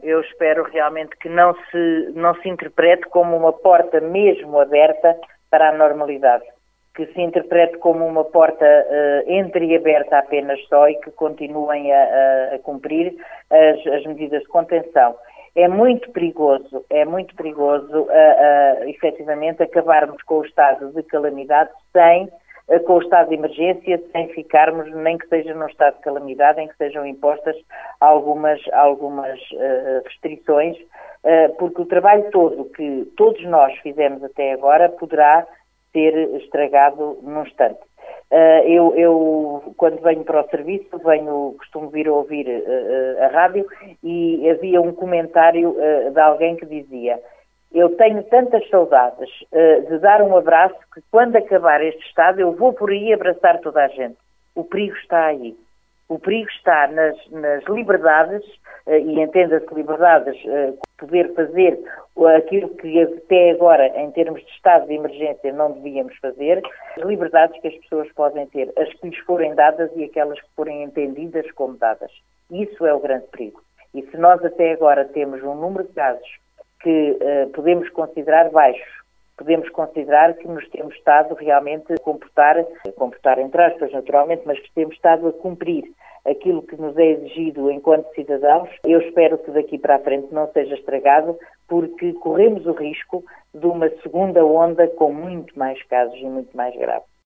Eu espero realmente que não se interprete como uma porta mesmo aberta para a normalidade, que se interprete como uma porta entreaberta apenas só e que continuem a cumprir as medidas de contenção. É muito perigoso, efetivamente, acabarmos com o estado de calamidade com o estado de emergência, sem ficarmos, nem que seja num estado de calamidade, em que sejam impostas algumas restrições, porque o trabalho todo que todos nós fizemos até agora poderá ser estragado num instante. Eu, quando venho para o serviço, costumo vir a ouvir a rádio e havia um comentário de alguém que dizia: eu tenho tantas saudades de dar um abraço que quando acabar este estado eu vou por aí abraçar toda a gente. O perigo está aí. O perigo está nas liberdades, e entenda-se liberdades, poder fazer aquilo que até agora, em termos de estado de emergência, não devíamos fazer, as liberdades que as pessoas podem ter, as que lhes forem dadas e aquelas que forem entendidas como dadas. Isso é o grande perigo. E se nós até agora temos um número de casos que podemos considerar baixos, podemos considerar que nos temos estado realmente a comportar entre aspas naturalmente, mas que temos estado a cumprir aquilo que nos é exigido enquanto cidadãos. Eu espero que daqui para a frente não seja estragado, porque corremos o risco de uma segunda onda com muito mais casos e muito mais graves.